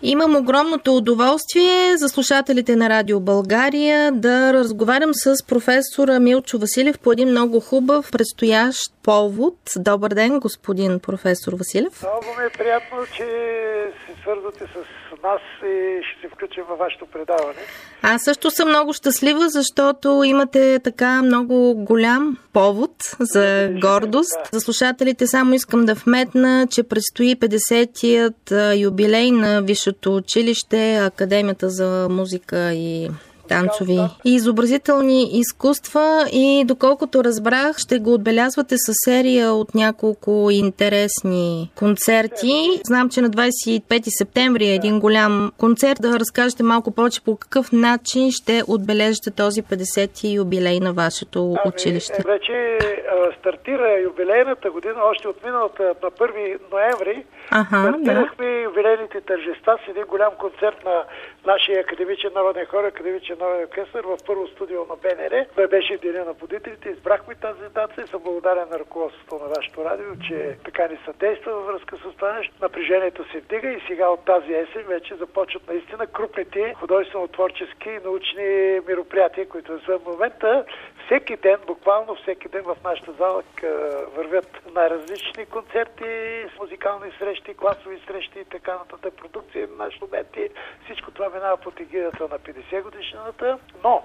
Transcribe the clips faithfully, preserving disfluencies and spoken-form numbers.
Имам огромното удоволствие за слушателите на Радио България да разговарям с професора Милчо Василев по един много хубав предстоящ повод. Добър ден, господин професор Василев. Много ми е приятно, че се свързвате с нас и ще се включим във вашето предаване. Аз също съм много щастлива, защото имате така много голям повод за гордост. Да. За слушателите само искам да вметна, че предстои петдесетият юбилей на Висшето училище, Академията за музика и танцови и изобразителни изкуства и доколкото разбрах, ще го отбелязвате със серия от няколко интересни концерти. Знам, че на двадесет и пети септември е един голям концерт. Да разкажете малко повече по какъв начин ще отбележите този петдесети юбилей на вашето ами, училище. Вече а, стартира юбилейната година, още от миналата на първи ноември. Ага, стартирахме да. юбилейните тържества с един голям концерт на нашия академичен народен хор, академичен народен оркестър в първо студио на БНР. Това беше Деня на будителите. Избрахме тази дата и съм благодарен на ръководството на вашето радио, че така ни съдейства във връзка с това нещо. Напрежението се вдига и сега от тази есен вече започват наистина крупните художествено-творчески и научни мероприятия, които в момента всеки ден, буквално всеки ден в нашата зала вървят най-различни концерти, музикални срещи, класови срещи и така нататък, продукции на нашите моменти. Всичко това минава под егидата на петдесет годишнината, но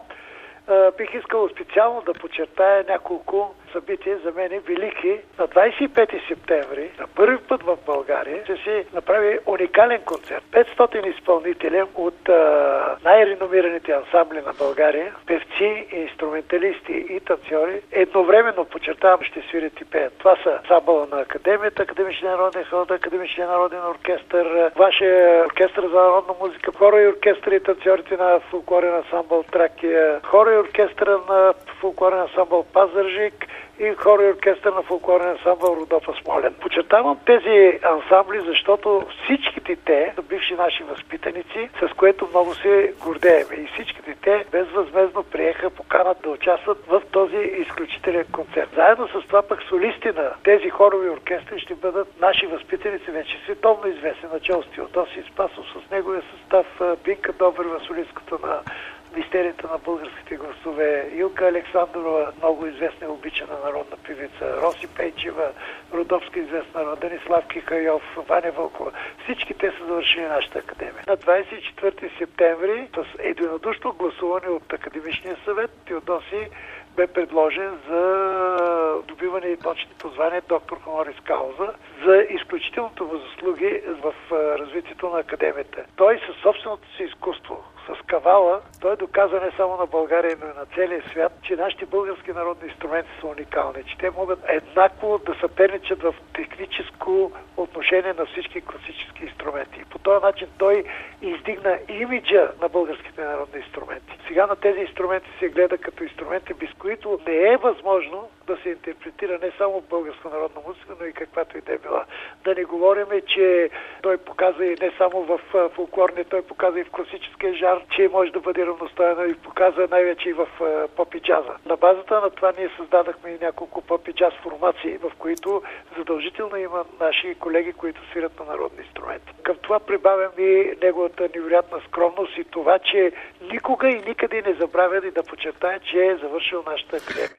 а, бих искал специално да подчертая няколко събития за мен велики. На двадесет и пети септември, за първи път в България, ще се направи уникален концерт. петстотин изпълнители от а, най-реномираните ансамбли на България, певци, инструменталисти и танцори, едновременно, подчертавам, ще свирят и пеят. Това са ансамбъла на Академията, Академичния народен хор, Академичния народен оркестър, вашия оркестър за народна музика, хора и оркестър и танцорите на фолклорен ансамбъл Тракия, хора и оркестъра на фолклорен ансамбъл Пазарджик и хора и оркестър на фолклорен ансамбъл Родопа Смолян. Подчертавам тези ансамбли, защото всичките те са бивши наши възпитаници, с което много се гордеем. И всичките те безвъзмездно приеха поканата да участват в този изключителен концерт. Заедно с това пък солисти на тези хорови оркестри ще бъдат наши възпитаници, вече световно известни, начало с Теодосий Спасов, с неговия състав Бинка Добрева, солистката на мистерията на българските гласове, Илка Александрова, много известна и обичана народна певица, Роси Пейчева, родопска известна народа, Денислав Кихайов, Ваня Вълкова. Всички те са завършили нашата академия. На двадесет и четвърти септември с единодушно гласуване от Академичния съвет Теодосий бе предложен за добиване и почетното звание доктор хонорис кауза за изключителното му заслуги в развитието на академията. Той със собственото си изкуство, с кавала, той доказа не само на България, но и на целия свят, че нашите български народни инструменти са уникални, че те могат еднакво да съперничат в техническо отношение на всички класически инструменти. И по този начин той издигна имиджа на българските народни инструменти. Сега на тези инструменти се гледа като инструменти, без които не е възможно да се интерпретира не само българска народна музика, но и каквато и да е била. Да не говорим, че той показа и не само в фолклорния, той показа и в класическия жар, че може да бъде равностоен и показа най-вече и в поп и джаза. На базата на това ние създадахме и няколко поп и джаз формации, в които задължително има наши колеги, които свират на народни инструменти. Към това прибавям и неговата невероятна скромност и това, че никога и никъде не забравя и да подчертая, че е завършил нашата академия.